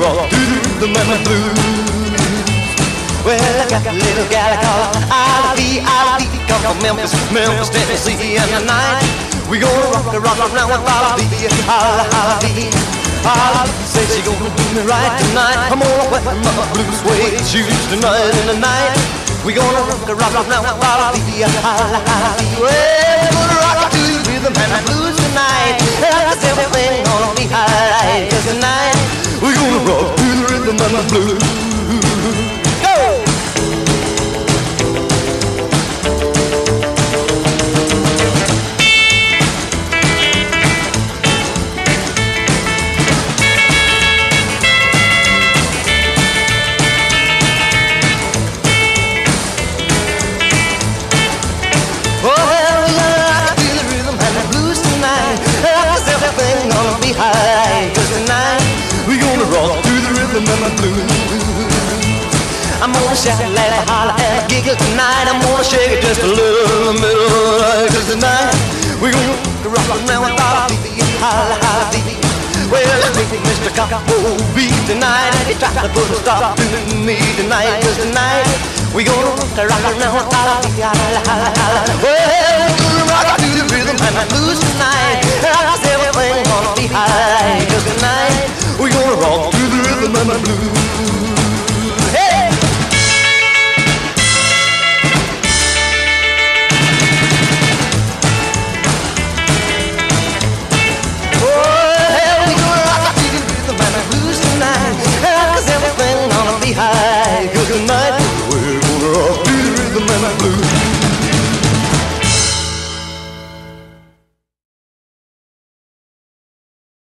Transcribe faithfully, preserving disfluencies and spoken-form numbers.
rock to the rhythm and the blues. Well, I got a little gal I call Ivy, Ivy, come from Memphis, Memphis, Tennessee, and tonight we gonna rock the rock around with Ivy, Ivy, Ivy. Say she gonna do me right tonight. I'm gonna wear my blue suede shoes tonight, and tonight we gonna rock the rock around with Ivy, Ivy. Well, we're gonna rock to the rhythm and the blues tonight. Cause everything gonna be alright. Cause tonight we gonna rock to the rhythm and the blues. I'm gonna shout, laugh, holler, and giggle tonight. I'm gonna shake it just a little in the middle of the night. Cause tonight we gonna rock around with Bobby, holla, holla, dee. Well, let's make Mister Coppo beat tonight. And he tried to put a stop to me tonight. Cause tonight we gonna rock around with Bobby, holla, holla, holla. Well, we're gonna rock to the rhythm and the blues tonight. Cause everything gonna be alright. Cause tonight we gonna rock to the rhythm and the blues. Hey! Cause everything gonna be high. Cause tonight we're gonna rock to the rhythm and the blues.